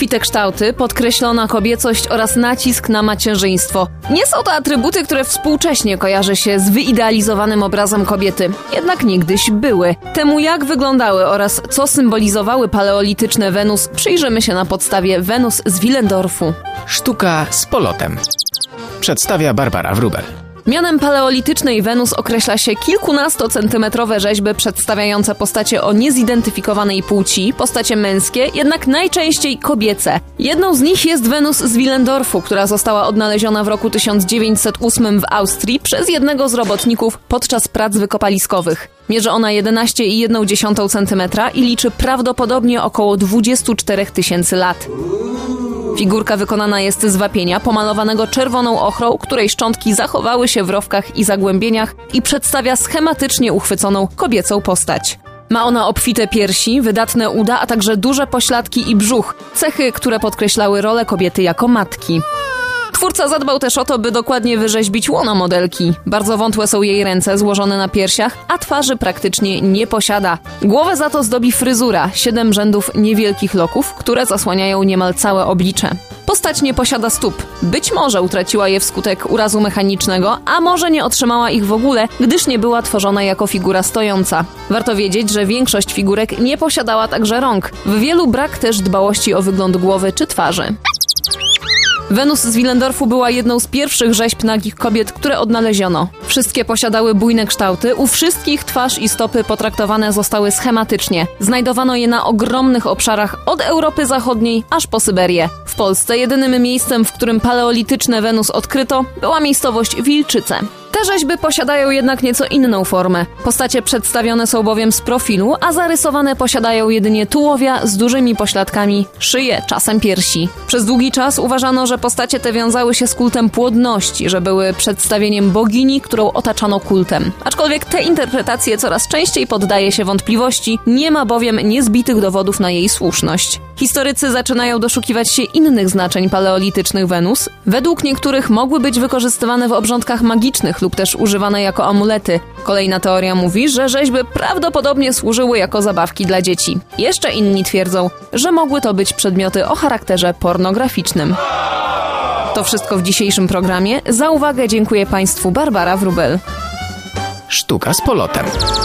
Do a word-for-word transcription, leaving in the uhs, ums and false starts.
Obfite kształty, podkreślona kobiecość oraz nacisk na macierzyństwo. Nie są to atrybuty, które współcześnie kojarzy się z wyidealizowanym obrazem kobiety. Jednak niegdyś były. Temu, jak wyglądały oraz co symbolizowały paleolityczne Wenus, przyjrzymy się na podstawie Wenus z Willendorfu. Sztuka z polotem. Przedstawia Barbara Wróbel. Mianem paleolitycznej Wenus określa się kilkunastocentymetrowe rzeźby przedstawiające postacie o niezidentyfikowanej płci, postacie męskie, jednak najczęściej kobiece. Jedną z nich jest Wenus z Willendorfu, która została odnaleziona w roku tysiąc dziewięćset ósmym w Austrii przez jednego z robotników podczas prac wykopaliskowych. Mierzy ona jedenaście i jedną dziesiątą centymetra i liczy prawdopodobnie około dwadzieścia cztery tysięcy lat. Figurka wykonana jest z wapienia pomalowanego czerwoną ochrą, której szczątki zachowały się w rowkach i zagłębieniach i przedstawia schematycznie uchwyconą kobiecą postać. Ma ona obfite piersi, wydatne uda, a także duże pośladki i brzuch, cechy, które podkreślały rolę kobiety jako matki. Twórca zadbał też o to, by dokładnie wyrzeźbić łono modelki. Bardzo wątłe są jej ręce złożone na piersiach, a twarzy praktycznie nie posiada. Głowę za to zdobi fryzura, siedem rzędów niewielkich loków, które zasłaniają niemal całe oblicze. Postać nie posiada stóp. Być może utraciła je wskutek urazu mechanicznego, a może nie otrzymała ich w ogóle, gdyż nie była tworzona jako figura stojąca. Warto wiedzieć, że większość figurek nie posiadała także rąk. W wielu brak też dbałości o wygląd głowy czy twarzy. Wenus z Willendorfu była jedną z pierwszych rzeźb nagich kobiet, które odnaleziono. Wszystkie posiadały bujne kształty, u wszystkich twarz i stopy potraktowane zostały schematycznie. Znajdowano je na ogromnych obszarach od Europy Zachodniej aż po Syberię. W Polsce jedynym miejscem, w którym paleolityczne Wenus odkryto, była miejscowość Wilczyce. Te rzeźby posiadają jednak nieco inną formę. Postacie przedstawione są bowiem z profilu, a zarysowane posiadają jedynie tułowia z dużymi pośladkami, szyję, czasem piersi. Przez długi czas uważano, że postacie te wiązały się z kultem płodności, że były przedstawieniem bogini, którą otaczano kultem. Aczkolwiek te interpretacje coraz częściej poddaje się wątpliwości, nie ma bowiem niezbitych dowodów na jej słuszność. Historycy zaczynają doszukiwać się innych znaczeń paleolitycznych Wenus. Według niektórych mogły być wykorzystywane w obrządkach magicznych lub też używane jako amulety. Kolejna teoria mówi, że rzeźby prawdopodobnie służyły jako zabawki dla dzieci. Jeszcze inni twierdzą, że mogły to być przedmioty o charakterze pornograficznym. To wszystko w dzisiejszym programie. Za uwagę dziękuję Państwu Barbara Wróbel. Sztuka z polotem.